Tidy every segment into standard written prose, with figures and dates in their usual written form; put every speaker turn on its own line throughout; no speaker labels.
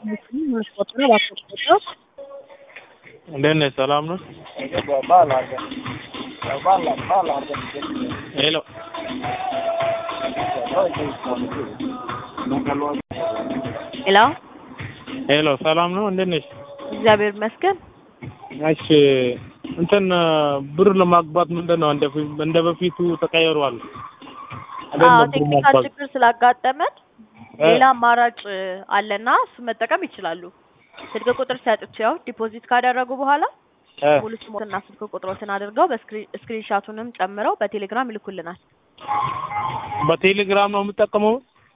እንዴት ነህ? ሰላም ነው? ሄሎ
ሄሎ
ሄሎ፣ ሰላም ነው? እንዴት ነሽ?
እግዚአብሔር ይመስገን።
እሺ፣ እንትን ብር ለማግባት ምንድነው እንደ በፊቱ ተቀይሯል?
ቴክኒካል ችግር ስላጋጠመን ሌላ አማራጭ አለና እሱ መጠቀም ይችላሉ። ስልክ ቁጥር ሰጥቼው ዲፖዚት ካደረጉ በኋላ ሙሉ ስሞትና ስልክ ቁጥሮትን አድርገው በስክሪንሻቱንም ጨምረው በቴሌግራም ይልኩልናል።
በቴሌግራም ነው የምጠቀመው?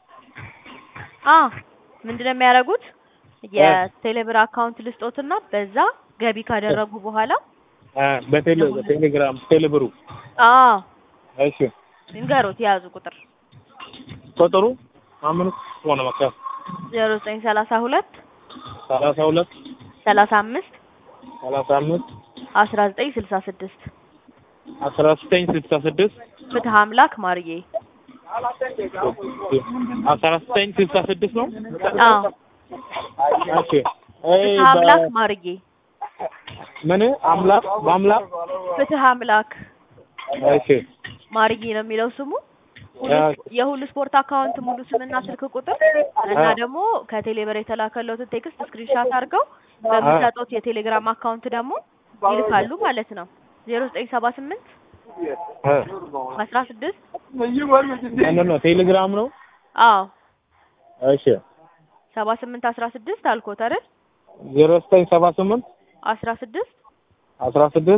ምንድነው የሚያደርጉት? የቴሌብር አካውንት ልስጦትና በዛ ገቢ ካደረጉ በኋላ
በቴሌግራም ቴሌብሩ እሺ፣
እንገሩት ያዙ
ቁጥሩ አምን ሆነ መካ
0932
32
35
35
1966
1966
ፍትህ አምላክ ማርዬ
1966 ነው። እሺ፣
ፍትህ አምላክ ማርዬ
ምን አምላክ በአምላክ
ፍትህ አምላክ
እሺ
ማርዬ ነው የሚለው ስሙ። የሁሉ ስፖርት አካውንት ሙሉ ስምና ስልክ ቁጥር እና ደግሞ ከቴሌብር የተላከለውን ቴክስት ስክሪንሻት አድርገው በሚሰጡት የቴሌግራም አካውንት ደግሞ ይልካሉ ማለት ነው። 0978 16
ነው ቴሌግራም ነው። እሺ
78 16 አልኮት አይደል?
0978
16
16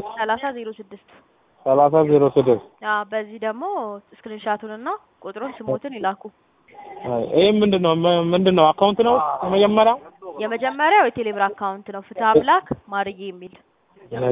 30 06 በዚህ ደግሞ ስክሪንሻቱንና ቁጥሩን ስሞትን ይላኩ።
ይሄ ምንድነው አካውንት ነው? የመጀመሪያው
የቴሌብር አካውንት ነው። ፍትህ አምላክ ማርዬ የሚል